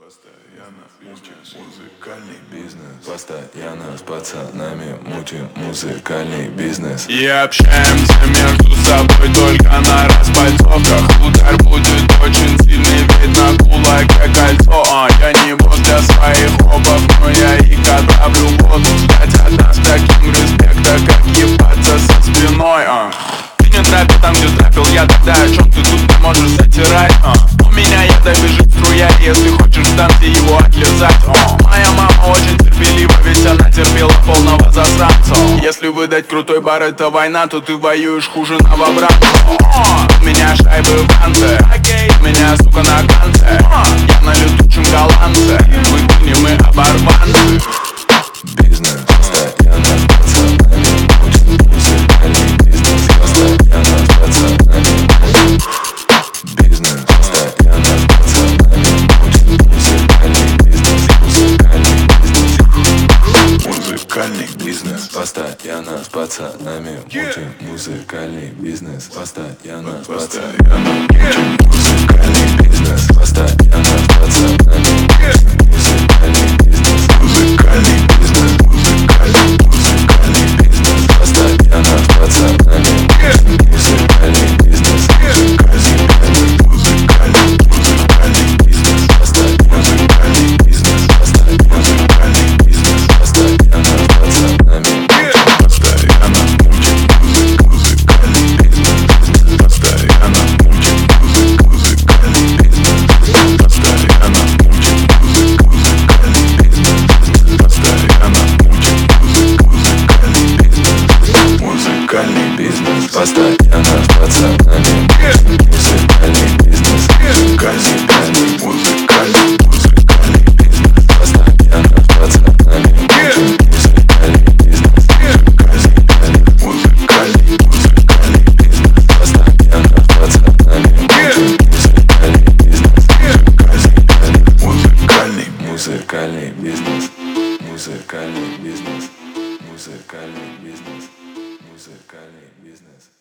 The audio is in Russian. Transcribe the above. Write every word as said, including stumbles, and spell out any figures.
Постоянно мутим музыкальный бизнес. Постоянно с пацанами мутим музыкальный бизнес. И общаемся между собой только на распальцовках. Удар будет очень сильный, видно кулаке кольцо. а, Я не бот для своих хопов, но я их отправлю в воду. Ждать от нас таким респекта, как ебаться со спиной. а. Ты не трапи там, где трапил я, тогда о чем ты тут не можешь затирать? а. У меня яда бежит струя, если хочешь в танце его отлезать. О, моя мама очень терпелива, ведь она терпела полного засранца. Если выдать крутой бар это война, то ты воюешь хуже новобранца. О, у меня шайбы в танце, у меня сука на канце. Я на летучем голландце, мы гуни, мы оборванцы. Бизнес постоянно с пацанами мутим музыкальный бизнес. Постоянно с пацанами мутим бизнес. Постоянно с пацанами мутим музыкальный бизнес. Музыкальный бизнес. Музыкальный бизнес. Постоянно с пацанами мутим музыкальный бизнес. Постоянно с пацанами мутим музыкальный бизнес. Постоянно с пацанами мутим музыкальный бизнес. Музыкальный бизнес. Музыкальный, музыкальный бизнес. Постоянно с пацанами мутим музыкальный бизнес. Музыкальный, музыкальный, музыкальный бизнес. Постоянно музыкальный бизнес. Постоянно музыкальный бизнес. Постоянно с пацанами постоянно мутим музыкальный бизнес. Постоянно мутим музыкальный бизнес. Постоянно мутим музыкальный бизнес. Постоянно мутим музыкальный бизнес. Музыкальный бизнес. Постоянно с пацанами мутим музыкальный бизнес. Музыкальный, музыкальный, музыкальный бизнес. Постоянно с пацанами мутим музыкальный бизнес. Музыкальный, музыкальный бизнес. Постоянно с пацанами мутим музыкальный бизнес. Музыкальный, музыкальный бизнес. Музыкальный бизнес. Музыкальный бизнес. Музыкальный бизнес.